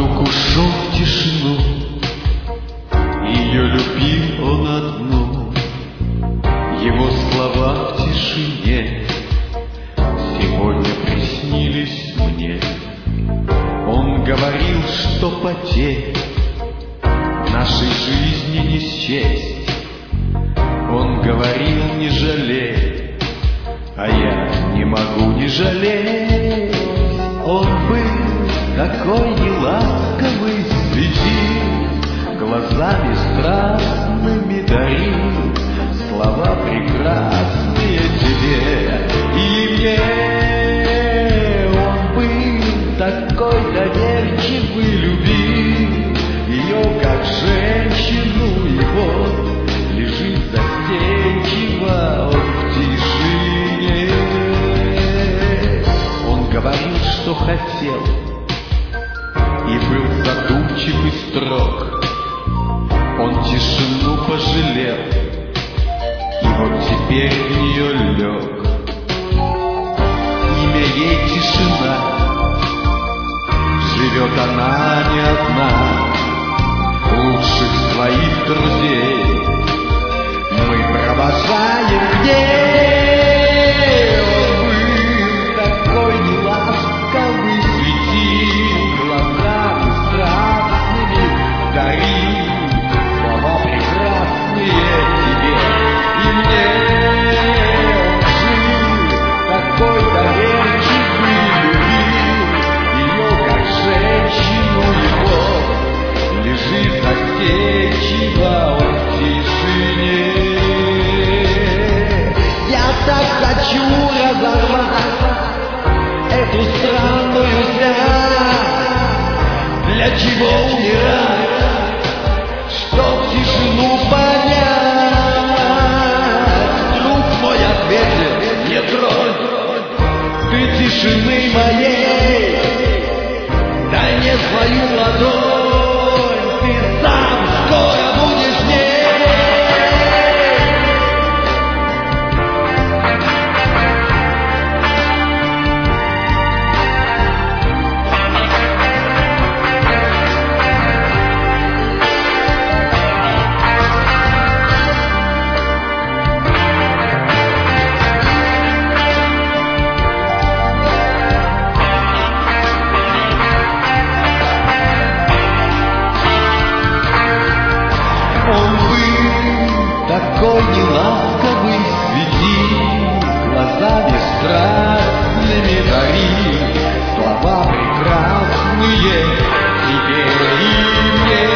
вдруг ушел в тишину. Ее любил он одну, его слова в тишине сегодня приснились мне. Он говорил, что потерь в нашей жизни не счесть. Он говорил, не жалей, а я не могу не жалеть. Он был такой неласковый, светил, глазами страстными дарил слова прекрасные тебе и мне. Он был такой доверчивый, любил ее как женщину, и вот лежит застенчиво он в тишине. Он говорил, что хотел, и был задумчив и строг. Он тишину пожалел, и вот теперь в нее лег. Имя ей тишина, живет она не одна. Лучших своих друзей мы провожаем к ней. Он был такой неласковый, светил глазами страстными, дарил слова прекрасные тебе и мне. Он жил такой доверчивый, любил ее как женщину, его лежит застенчиво он в тишине. Я так хочу разорвать эту странную связь. Для чего умирать, чтоб тишину понять? Друг мой, ответил, не тронь ты тишины моей, дай мне свою ладонь, ты сам скоро будешь ней. Он был такой неласковый, светил глазами страстными, дарил слова прекрасные тебе и мне.